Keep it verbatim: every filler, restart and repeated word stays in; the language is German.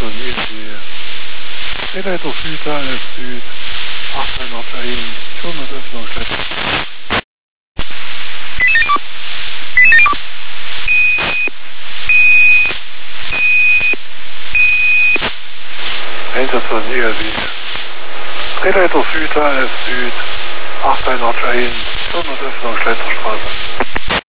Einstation Ilse. Drehleiter Süd, A F Süd, acht drei Nord eins, Turnusöffnung Schleppstraße. Einstation E R W. Drehleiter Süd, A F Süd, acht drei Nord eins, Turnusöffnung Schleppstraße.